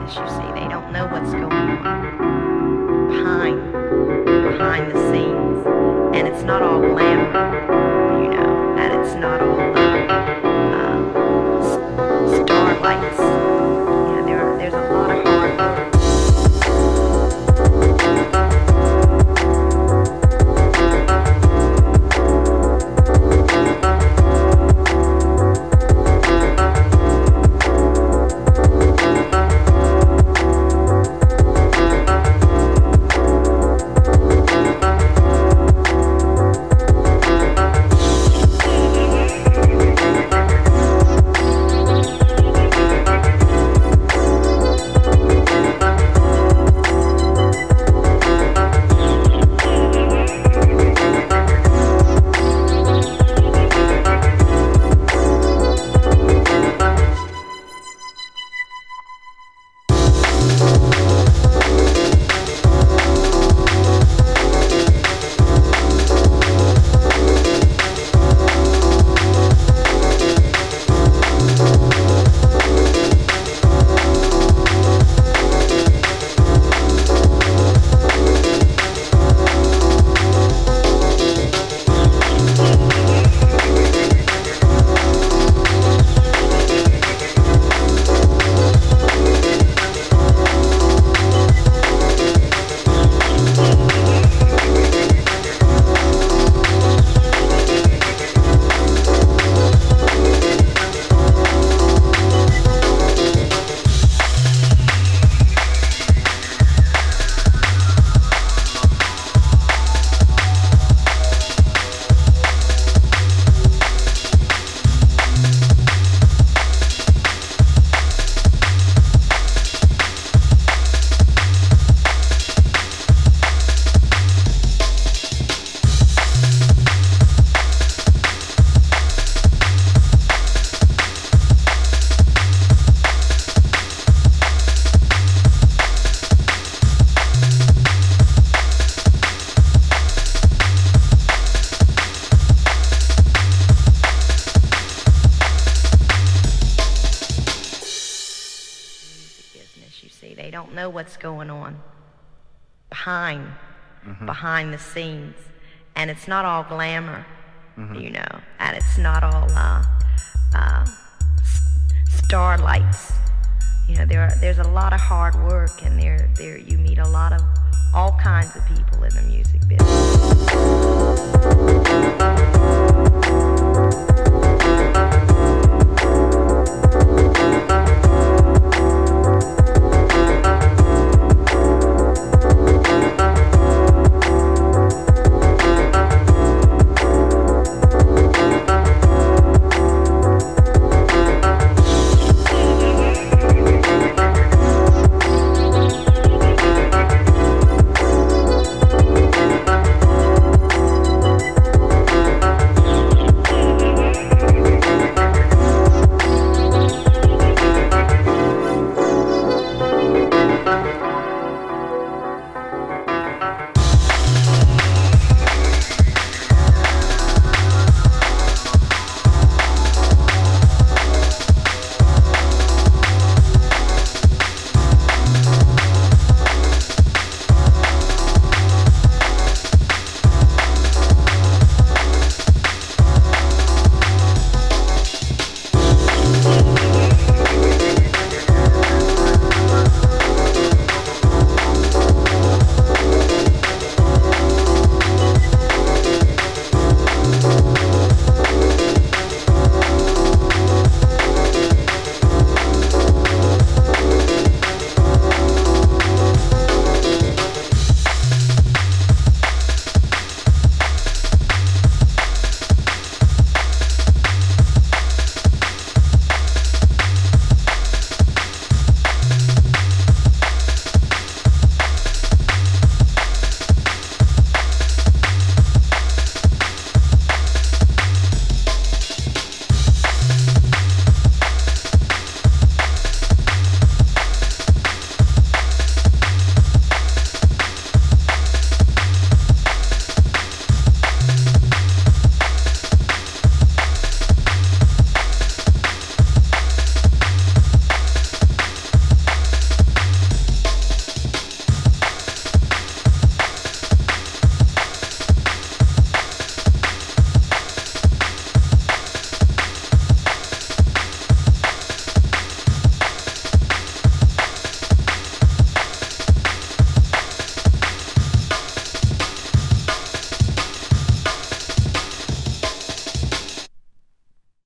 business, you see. They don't know what's going on behind the scenes. And it's not all glamour, you know, and it's not all starlights. You know, there's a lot of hard work. You see, they don't know what's going on behind the scenes, and it's not all glamour, you know, and it's not all starlights. You know, there's a lot of hard work, and there you meet a lot of all kinds of people in the music business.